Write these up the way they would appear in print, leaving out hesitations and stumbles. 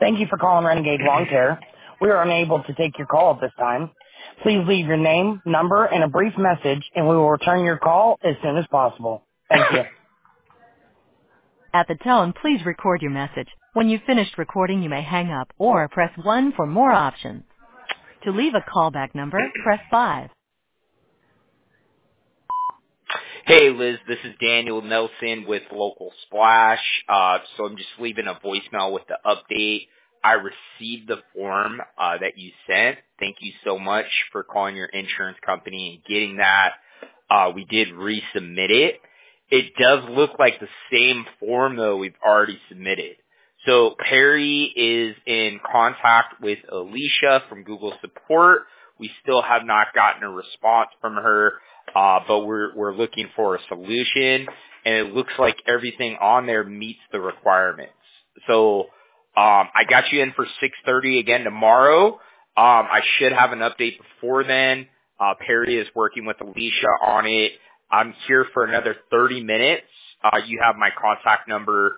Thank you for calling Renegade Lawn Care. We are unable to take your call at this time. Please leave your name, number, and a brief message, and we will return your call as soon as possible. Thank you. At the tone, please record your message. When you've finished recording, you may hang up or press 1 for more options. To leave a callback number, press 5. Hey, Liz, this is Daniel Nelson with Local Splash. So I'm just leaving a voicemail with the update. I received the form that you sent. Thank you so much for calling your insurance company and getting that. We did resubmit it. It does look like the same form, though, we've already submitted. So Perry is in contact with Alicia from Google Support. We still have not gotten a response from her. But we're looking for a solution, and it looks like everything on there meets the requirements. So, I got you in for 6:30 again tomorrow. I should have an update before then. Perry is working with Alicia on it. I'm here for another 30 minutes. You have my contact number,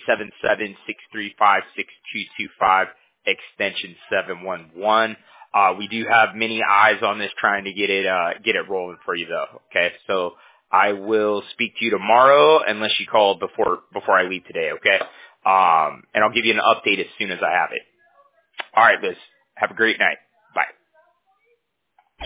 877-635-6225, extension 711. We do have many eyes on this trying to get it rolling for you though. Okay. So I will speak to you tomorrow unless you call before I leave today. Okay. And I'll give you an update as soon as I have it. All right, Liz. Have a great night.